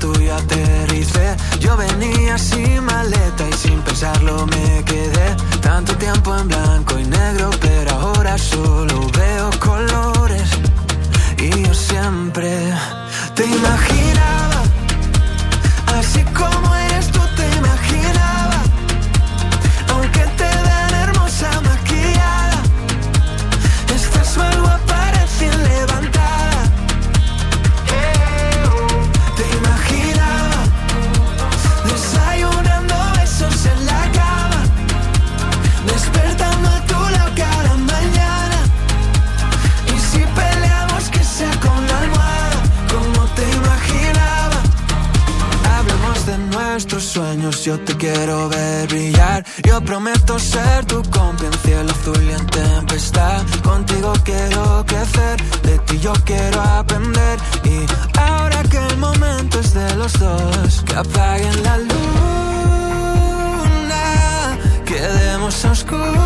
aeropuerto y aterricé. Yo venía sin maleta y sin pensarlo me quedé. Tanto tiempo en blanco y negro, pero ahora solo veo colores. Y yo siempre te imaginaba, así como eres tú te imaginaba. Aunque te vean hermosa maquillada, estás más guapa recién levantada. Te imaginaba desayunando besos en la cama, despertando a tu lado cada mañana. Y si peleamos que sea con la almohada, como te imaginaba. Hablemos de nuestros sueños, yo te quiero ver brillar. Yo prometo ser tu compa en cielo azul y en tempestad. Contigo quiero crecer, de ti yo quiero aprender. Y ahora que el momento es de los dos, que apaguen la luna, quedemos a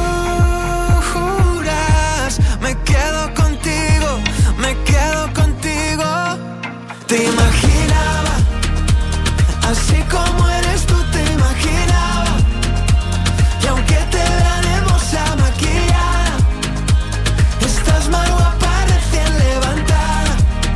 oscuras. Me quedo contigo, me quedo contigo. Te imaginaba, así como eres tú te imaginaba. Y aunque te vean hermosa maquillada, estás más guapa recién levantada.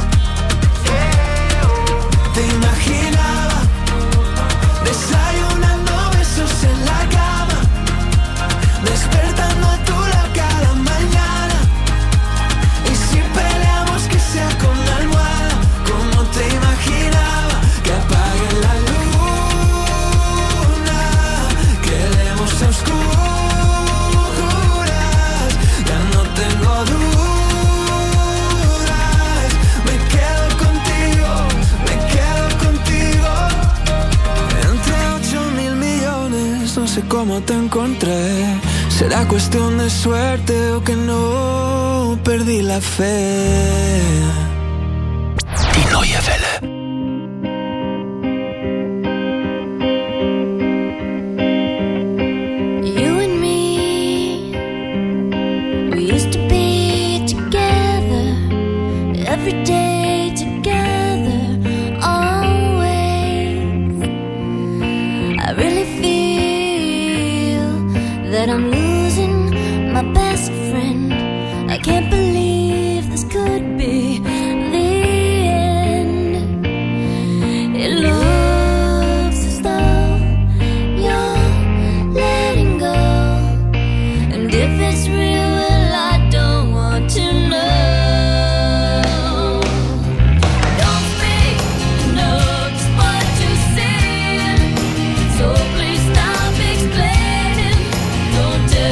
Te imaginaba desayunando besos en la cama, despertando a tu lado cada mañana. Y si peleamos que sea con la almohada, como te imaginaba. Que apague la luna, quedemos a oscuras. Ya no tengo dudas, me quedo contigo, me quedo contigo. Entre 8.000 millones, no sé cómo te encontré. Será cuestión de suerte o que no perdí la fe. Die Neue Welle. You and me, we used to be together, every day together, always. I really feel that I'm losing my best friend. I can't believe this could be the end. It looks as though you're letting go, and if it's real, well, I don't want to know. Don't speak, know just what you're saying, so please stop explaining. Don't tell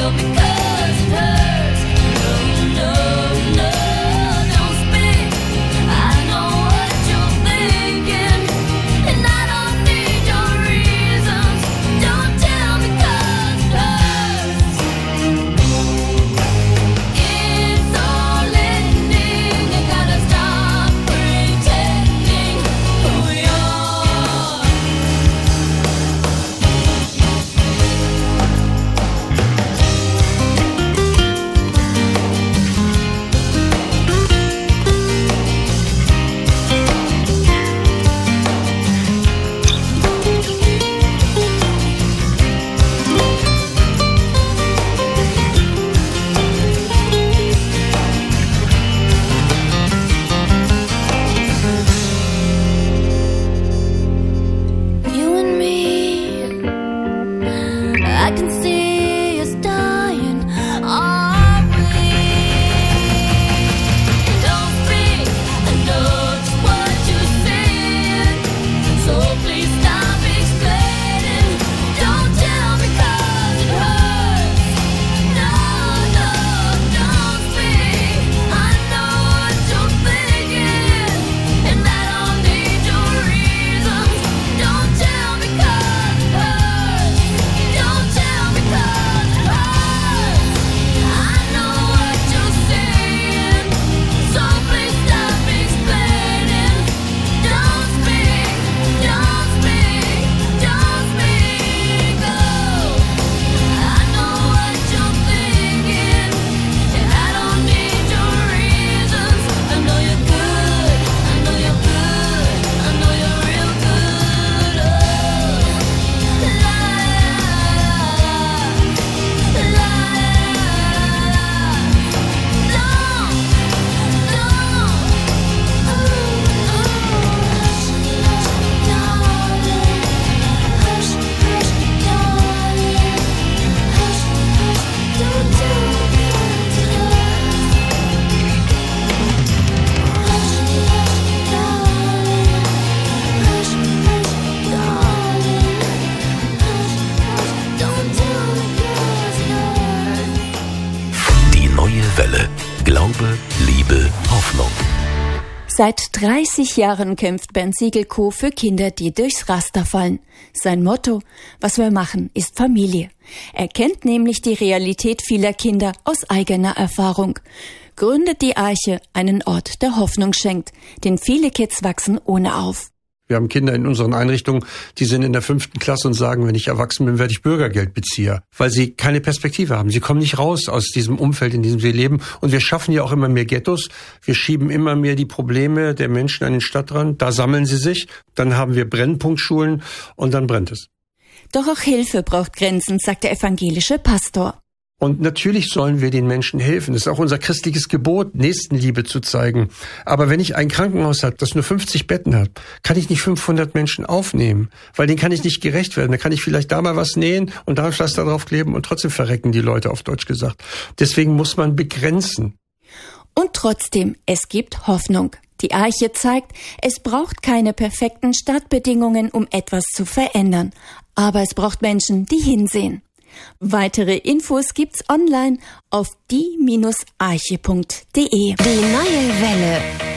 Seit 30 Jahren kämpft Bernd Siegelko für Kinder, die durchs Raster fallen. Sein Motto: Was wir machen, ist Familie. Er kennt nämlich die Realität vieler Kinder aus eigener Erfahrung. Gründet die Arche, einen Ort, der Hoffnung schenkt, denn viele Kids wachsen ohne auf. Wir haben Kinder in unseren Einrichtungen, die sind in der 5. Klasse und sagen, wenn ich erwachsen bin, werde ich Bürgergeldbezieher, weil sie keine Perspektive haben. Sie kommen nicht raus aus diesem Umfeld, in dem sie leben. Und wir schaffen ja auch immer mehr Ghettos. Wir schieben immer mehr die Probleme der Menschen an den Stadtrand. Da sammeln sie sich. Dann haben wir Brennpunktschulen und dann brennt es. Doch auch Hilfe braucht Grenzen, sagt der evangelische Pastor. Und natürlich sollen wir den Menschen helfen. Das ist auch unser christliches Gebot, Nächstenliebe zu zeigen. Aber wenn ich ein Krankenhaus habe, das nur 50 Betten hat, kann ich nicht 500 Menschen aufnehmen, weil denen kann ich nicht gerecht werden. Da kann ich vielleicht da mal was nähen und da ein Pflaster drauf kleben und trotzdem verrecken die Leute, auf Deutsch gesagt. Deswegen muss man begrenzen. Und trotzdem, es gibt Hoffnung. Die Arche zeigt, es braucht keine perfekten Startbedingungen, um etwas zu verändern. Aber es braucht Menschen, die hinsehen. Weitere Infos gibt's online auf die-arche.de. Die neue Welle.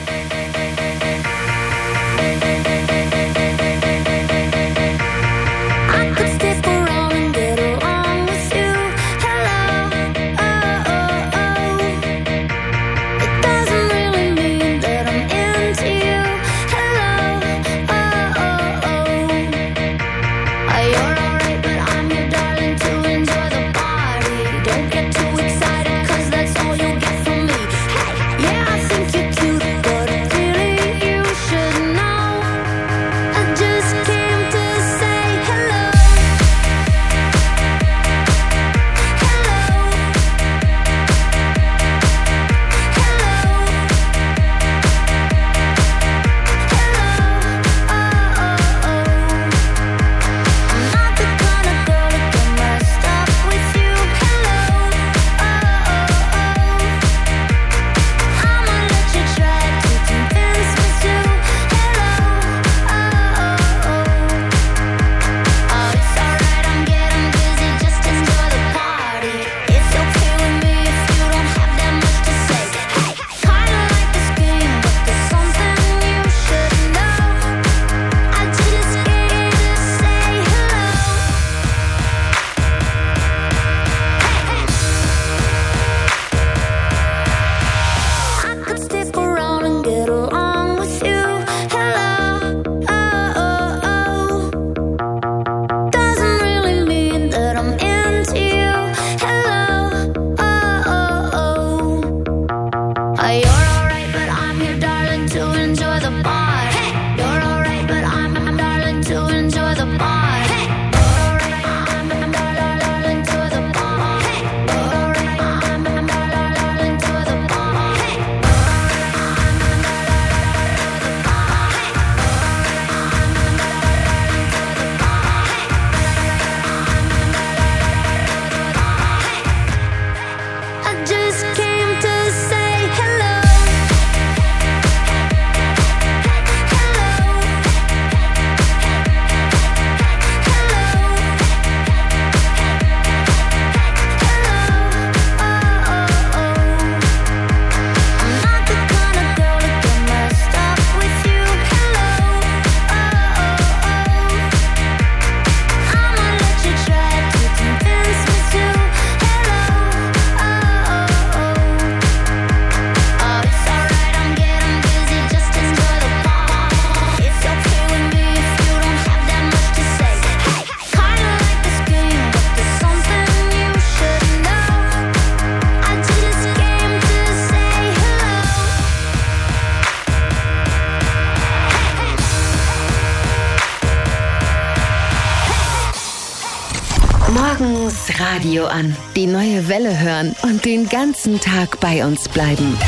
Morgens Radio an, die neue Welle hören und den ganzen Tag bei uns bleiben.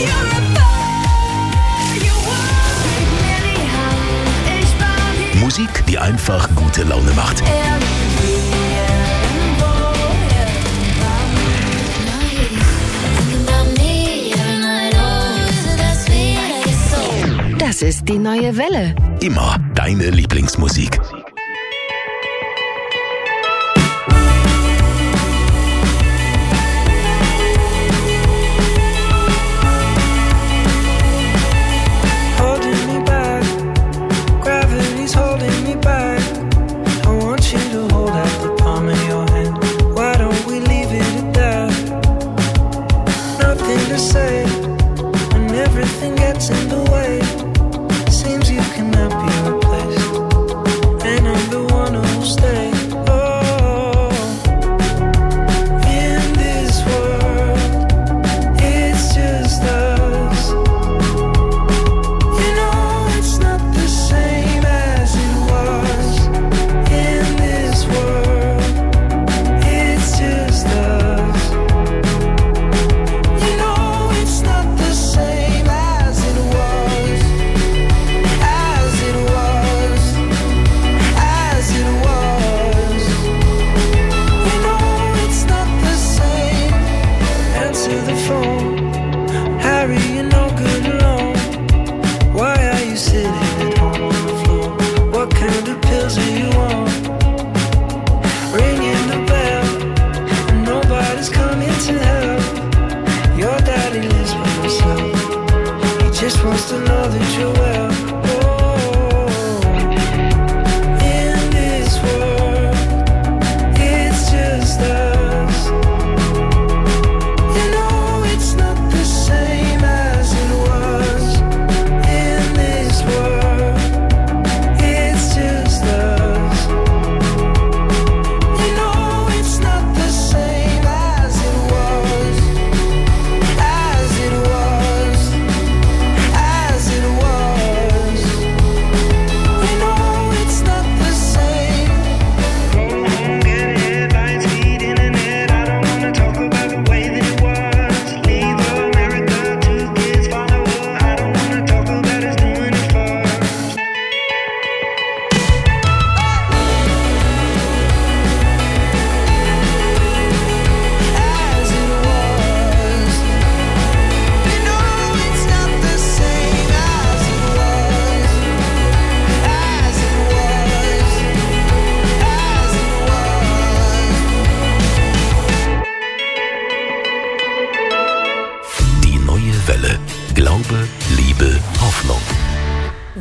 Musik, die einfach gute Laune macht. Das ist die neue Welle. Immer deine Lieblingsmusik.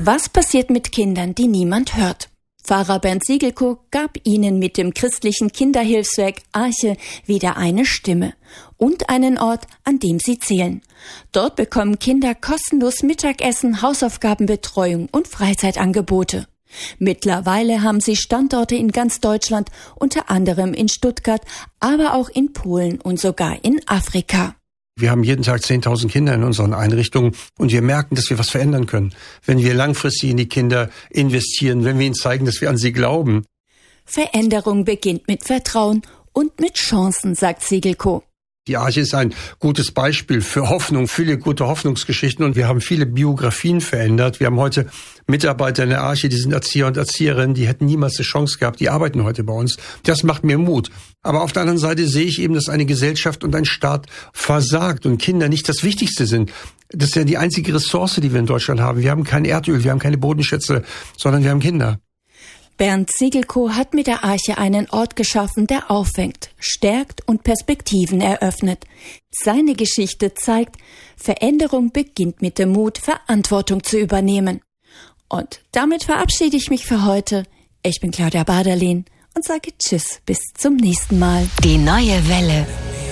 Was passiert mit Kindern, die niemand hört? Pfarrer Bernd Siegelko gab ihnen mit dem christlichen Kinderhilfswerk Arche wieder eine Stimme und einen Ort, an dem sie zählen. Dort bekommen Kinder kostenlos Mittagessen, Hausaufgabenbetreuung und Freizeitangebote. Mittlerweile haben sie Standorte in ganz Deutschland, unter anderem in Stuttgart, aber auch in Polen und sogar in Afrika. Wir haben jeden Tag 10.000 Kinder in unseren Einrichtungen und wir merken, dass wir was verändern können, wenn wir langfristig in die Kinder investieren, wenn wir ihnen zeigen, dass wir an sie glauben. Veränderung beginnt mit Vertrauen und mit Chancen, sagt Siegelko. Die Arche ist ein gutes Beispiel für Hoffnung, viele gute Hoffnungsgeschichten und wir haben viele Biografien verändert. Wir haben heute Mitarbeiter in der Arche, die sind Erzieher und Erzieherinnen, die hätten niemals die Chance gehabt, die arbeiten heute bei uns. Das macht mir Mut. Aber auf der anderen Seite sehe ich eben, dass eine Gesellschaft und ein Staat versagt und Kinder nicht das Wichtigste sind. Das ist ja die einzige Ressource, die wir in Deutschland haben. Wir haben kein Erdöl, wir haben keine Bodenschätze, sondern wir haben Kinder. Bernd Siegelko hat mit der Arche einen Ort geschaffen, der auffängt, stärkt und Perspektiven eröffnet. Seine Geschichte zeigt, Veränderung beginnt mit dem Mut, Verantwortung zu übernehmen. Und damit verabschiede ich mich für heute. Ich bin Claudia Baderlin und sage Tschüss, bis zum nächsten Mal. Die neue Welle.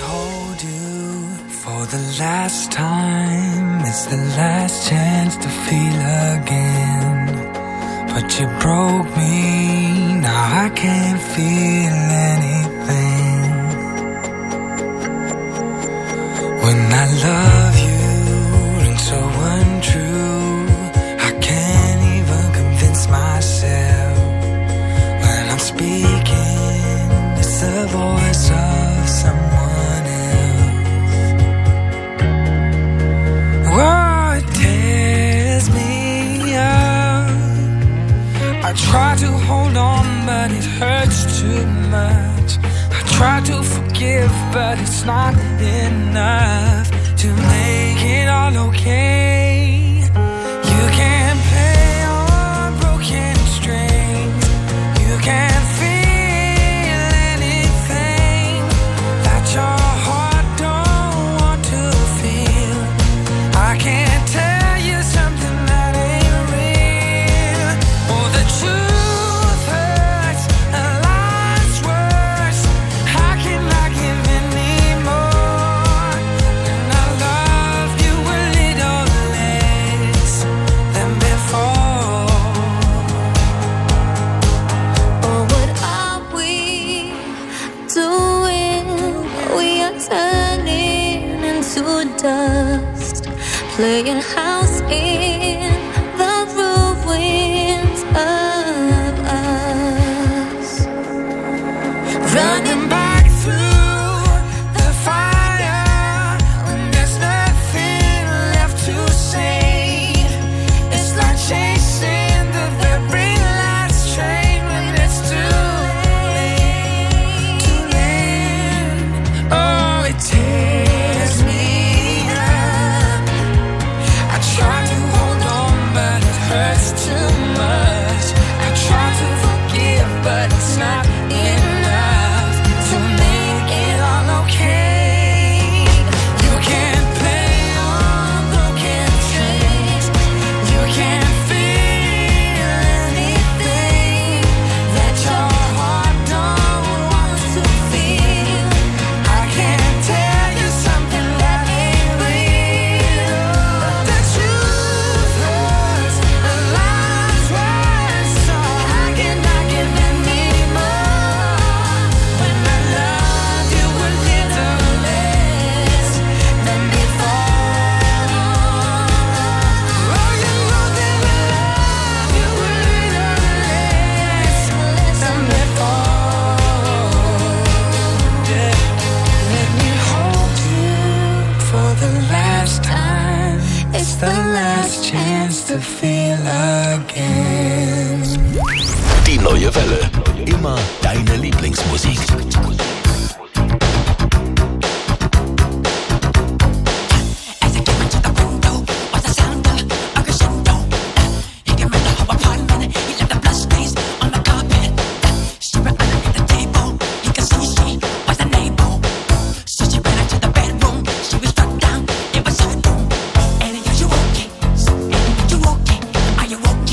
For the last time, it's the last chance to feel again. But you broke me, now I can't feel anything. When I love you, and so untrue, I can't even convince myself. When I'm speaking, it's the voice of someone else. Oh, it tears me up. I try to hold on, but it hurts too much. I try to forgive, but it's not enough to make it all okay. You can't play on broken strings. You can't feel anything that your heart don't want to feel. I can't tell you something that ain't real. Oh, the truth hurts, and life's worse. How can I give any more? And I love you a little less than before. Oh, what are we doing? We are turning into dust, playing house in the ruins of us. Running back through the fire when there's nothing left to say. It's like chasing the very last train when it's too late. Too late. Oh, it tears me up. I try to hold on, but it hurts too much. I try to forgive, but it's not enough to make it all okay. You can't play on broken strings. You can't feel anything that your heart don't want to feel. I can't tell you something that ain't real. But the truth hurts, and life's worse. So how can I give any more? When I love you a little less than before. Oh, you know that I love you a little less than before. Yeah. Let me hold you for the last time. It's the last chance to feel again. Die neue Welle. Immer deine Lieblingsmusik. Are you okay?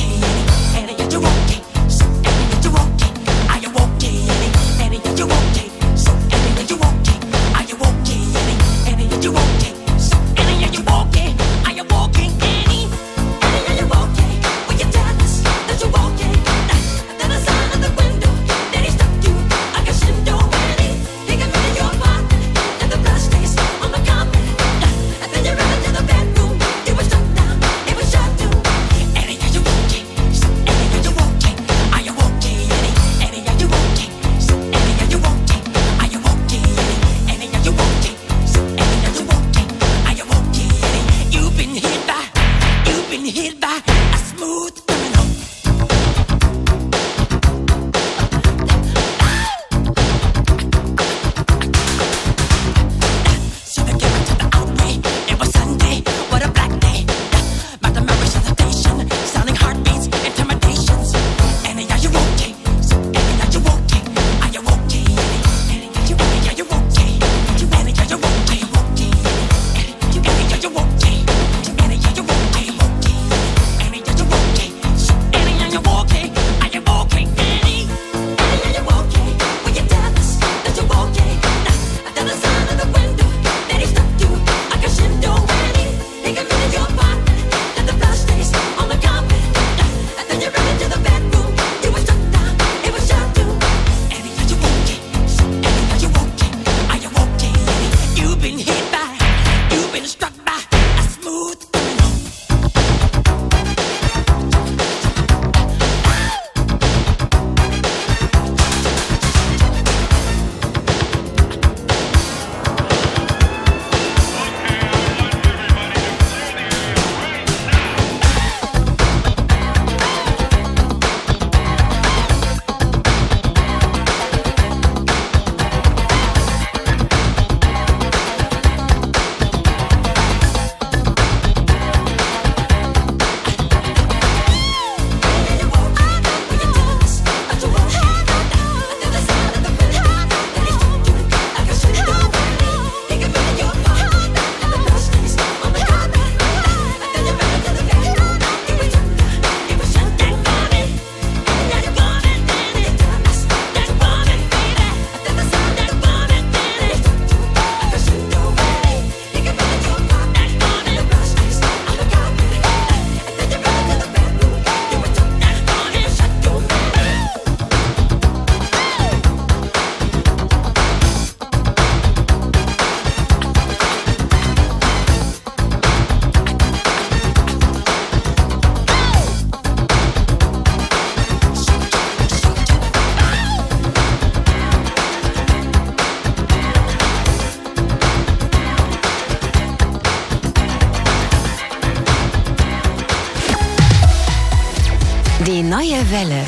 Welle.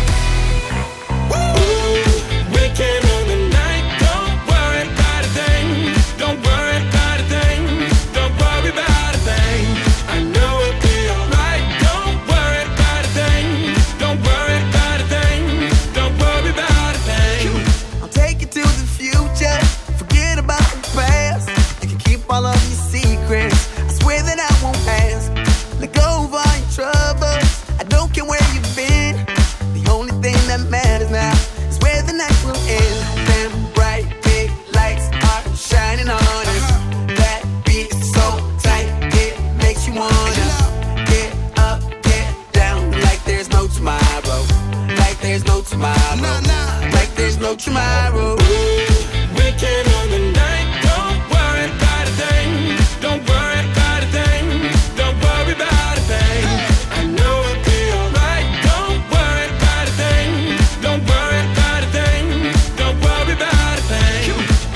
Tomorrow, weekend on the night. Don't worry about a thing. Don't worry about a thing. Don't worry about a thing. I know it'll be alright. Don't worry about a thing. Don't worry about a thing. Don't worry about a thing.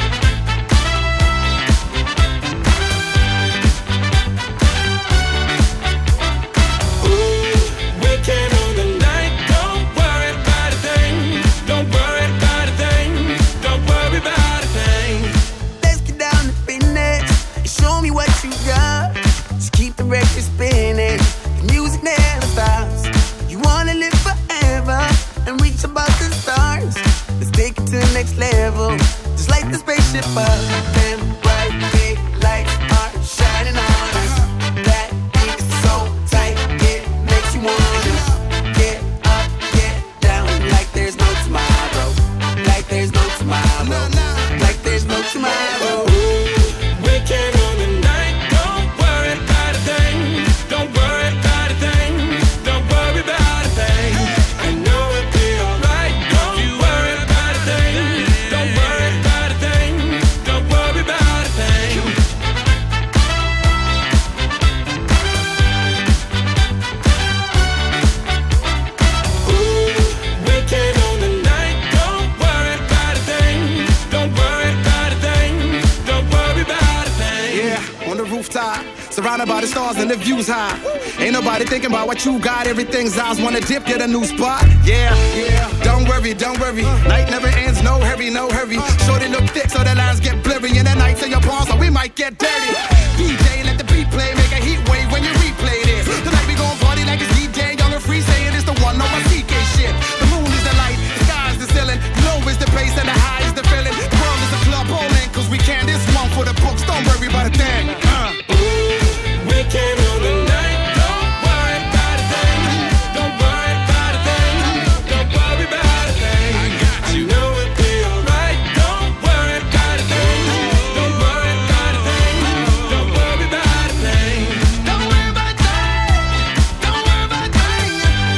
Weekend on the night. Don't worry about a thing. Don't worry about a thing. Don't worry about a thing. Let's get down to business and show me what you got. Just keep the record spinning. The music never stops. You wanna live forever and reach above the stars. Let's take it to the next level. Just like the spaceship up. Them bright big lights are shining on us. That beat is so tight, it makes you wanna get up, get down like there's no tomorrow. Like there's no tomorrow. Like there's no tomorrow. Weekend on the night. Don't worry about a thing. Don't worry about a thing. Don't worry about a thing. I know it'll be alright. Don't you worry about a thing. Don't worry about a thing. Don't worry about a thing. Weekend on the night. Don't worry about a thing. Don't worry about a thing. Don't worry about a thing. Yeah, on the rooftop, surrounded by the stars and the views high. Ain't nobody thinking about what you got. Everything's eyes wanna dip, get a new spot. Yeah, don't worry, don't worry. Night never ends, no hurry, no hurry. Shorty look thick so the lines get blurry. And the nights in your palms, so we might get dirty. DJ, let the beat play, make a heat wave when you replay this. Tonight we gon' party like it's DJ Young and Free, saying it's the one on my CK shit. The moon is the light, the sky is the ceiling. Low is the bass and the high is the feeling. The world is a club bowling, cause we can this one for the books. Don't worry about a thing. Weekend on the night. Don't worry about a thing. Don't worry about a thing. Don't worry about a thing. I know it'll be alright. Don't worry about a thing. Don't worry about a thing. Don't worry about a thing. Don't worry about a thing. Don't worry about a thing.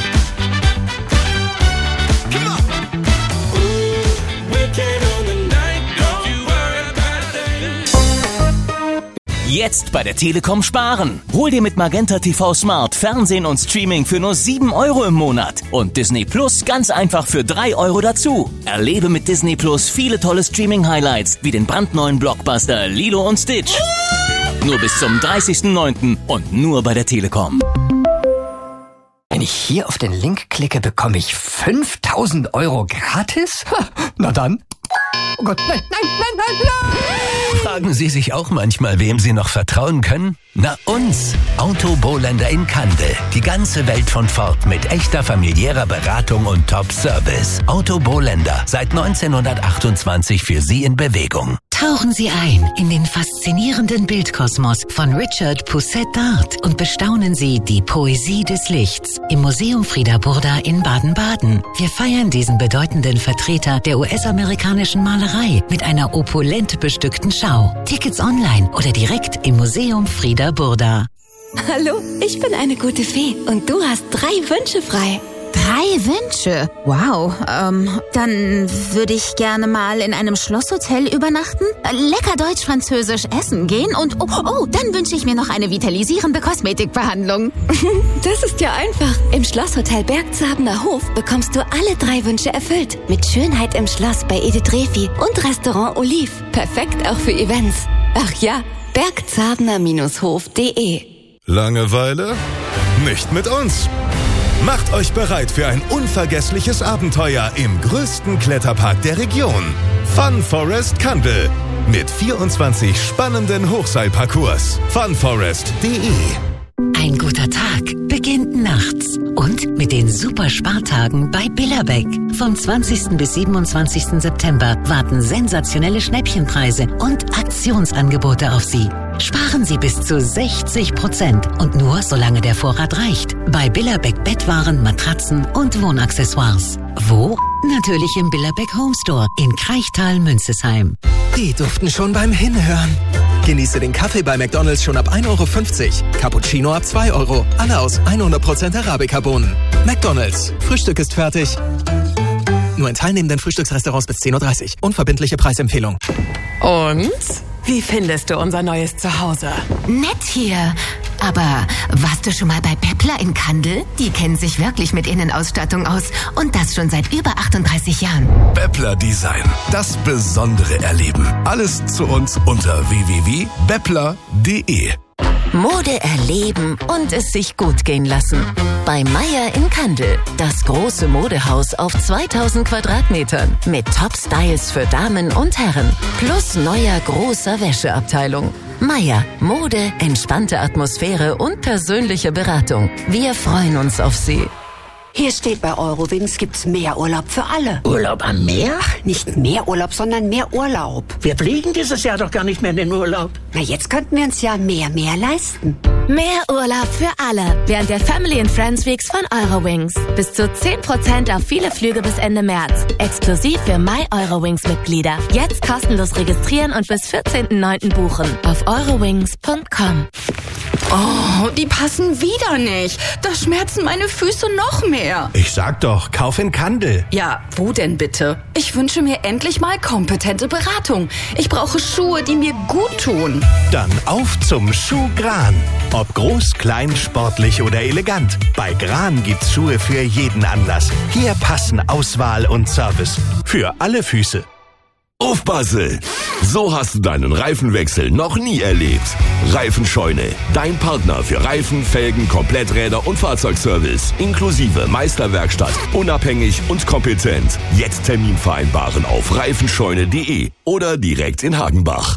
Come on. Weekend on the night. Don't you worry about a thing. Jetzt bei der Telekom sparen. Hol dir mit Magenta TV Smart Fernsehen und Streaming für nur 7 € im Monat. Und Disney Plus ganz einfach für 3 € dazu. Erlebe mit Disney Plus viele tolle Streaming-Highlights, wie den brandneuen Blockbuster Lilo und Stitch. Nur bis zum 30.09. und nur bei der Telekom. Wenn ich hier auf den Link klicke, bekomme ich 5.000 € gratis? Ha, na dann. Oh Gott, nein, nein, nein, nein, nein! Fragen Sie sich auch manchmal, wem Sie noch vertrauen können? Na uns! Autobohländer in Kandel. Die ganze Welt von Ford mit echter familiärer Beratung und Top-Service. Autobohländer. Seit 1928 für Sie in Bewegung. Tauchen Sie ein in den faszinierenden Bildkosmos von Richard Pousset-Dart und bestaunen Sie die Poesie des Lichts im Museum Frieda Burda in Baden-Baden. Wir feiern diesen bedeutenden Vertreter der US-amerikanischen Malerei mit einer opulent bestückten Schau. Tickets online oder direkt im Museum Frieda Burda. Hallo, ich bin eine gute Fee und du hast 3 Wünsche frei. 3 Wünsche? Wow, dann würde ich gerne mal in einem Schlosshotel übernachten, lecker deutsch-französisch essen gehen und dann wünsche ich mir noch eine vitalisierende Kosmetikbehandlung. Das ist ja einfach. Im Schlosshotel Bergzabener Hof bekommst du alle 3 Wünsche erfüllt. Mit Schönheit im Schloss bei Edith Refi und Restaurant Olive. Perfekt auch für Events. Ach ja, bergzabener-hof.de. Langeweile? Nicht mit uns. Macht euch bereit für ein unvergessliches Abenteuer im größten Kletterpark der Region. Fun Forest Kandel. Mit 24 spannenden Hochseilparcours. funforest.de. Ein guter Tag beginnt nachts und mit den Super-Spartagen bei Billerbeck. Vom 20. bis 27. September warten sensationelle Schnäppchenpreise und Aktionsangebote auf Sie. Sparen Sie bis zu 60% und nur solange der Vorrat reicht. Bei Billerbeck Bettwaren, Matratzen und Wohnaccessoires. Wo? Natürlich im Billerbeck Home Store in Kraichtal-Münzesheim. Die duften schon beim Hinhören. Genieße den Kaffee bei McDonald's schon ab 1,50 €. Cappuccino ab 2 €. Alle aus 100% Arabica-Bohnen. McDonald's. Frühstück ist fertig. Nur in teilnehmenden Frühstücksrestaurants bis 10:30 Uhr. Unverbindliche Preisempfehlung. Und? Wie findest du unser neues Zuhause? Nett hier. Aber warst du schon mal bei Beppler in Kandel? Die kennen sich wirklich mit Innenausstattung aus. Und das schon seit über 38 Jahren. Beppler Design. Das besondere Erleben. Alles zu uns unter www.beppler.de. Mode erleben und es sich gut gehen lassen. Bei Meier in Kandel. Das große Modehaus auf 2000 Quadratmetern. Mit Top-Styles für Damen und Herren. Plus neuer großer Wäscheabteilung. Meier. Mode, entspannte Atmosphäre und persönliche Beratung. Wir freuen uns auf Sie. Hier steht, bei Eurowings gibt's mehr Urlaub für alle. Urlaub am Meer? Nicht mehr Urlaub, sondern mehr Urlaub. Wir fliegen dieses Jahr doch gar nicht mehr in den Urlaub. Na, jetzt könnten wir uns ja mehr leisten. Mehr Urlaub für alle während der Family and Friends Weeks von Eurowings. Bis zu 10% auf viele Flüge bis Ende März. Exklusiv für My-Eurowings-Mitglieder. Jetzt kostenlos registrieren und bis 14.09. buchen. Auf eurowings.com. Oh, die passen wieder nicht. Da schmerzen meine Füße noch mehr. Ich sag doch, kauf in Kandel. Ja, wo denn bitte? Ich wünsche mir endlich mal kompetente Beratung. Ich brauche Schuhe, die mir gut tun. Dann auf zum Schuh Gran. Ob groß, klein, sportlich oder elegant. Bei Gran gibt's Schuhe für jeden Anlass. Hier passen Auswahl und Service. Für alle Füße. Aufpasse! So hast du deinen Reifenwechsel noch nie erlebt. Reifenscheune, dein Partner für Reifen, Felgen, Kompletträder und Fahrzeugservice. Inklusive Meisterwerkstatt, unabhängig und kompetent. Jetzt Termin vereinbaren auf reifenscheune.de oder direkt in Hagenbach.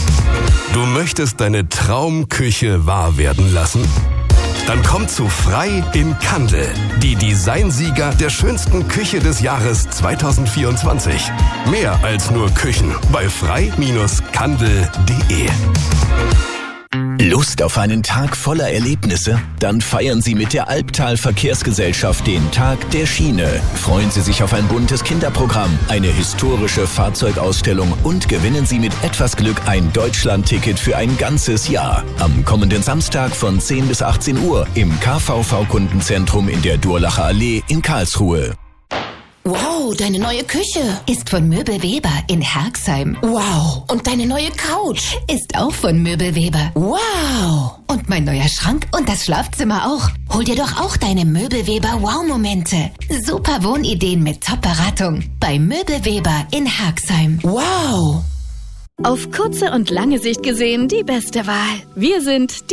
Du möchtest deine Traumküche wahr werden lassen? Dann komm zu Frei in Kandel, die Designsieger der schönsten Küche des Jahres 2024. Mehr als nur Küchen bei frei-kandel.de. Lust auf einen Tag voller Erlebnisse? Dann feiern Sie mit der Albtal Verkehrsgesellschaft den Tag der Schiene. Freuen Sie sich auf ein buntes Kinderprogramm, eine historische Fahrzeugausstellung und gewinnen Sie mit etwas Glück ein Deutschlandticket für ein ganzes Jahr. Am kommenden Samstag von 10 bis 18 Uhr im KVV-Kundenzentrum in der Durlacher Allee in Karlsruhe. Wow, deine neue Küche ist von Möbelweber in Herxheim. Wow. Und deine neue Couch ist auch von Möbelweber. Wow. Und mein neuer Schrank und das Schlafzimmer auch. Hol dir doch auch deine Möbelweber Wow-Momente. Super Wohnideen mit Top-Beratung bei Möbelweber in Herxheim. Wow. Auf kurze und lange Sicht gesehen die beste Wahl. Wir sind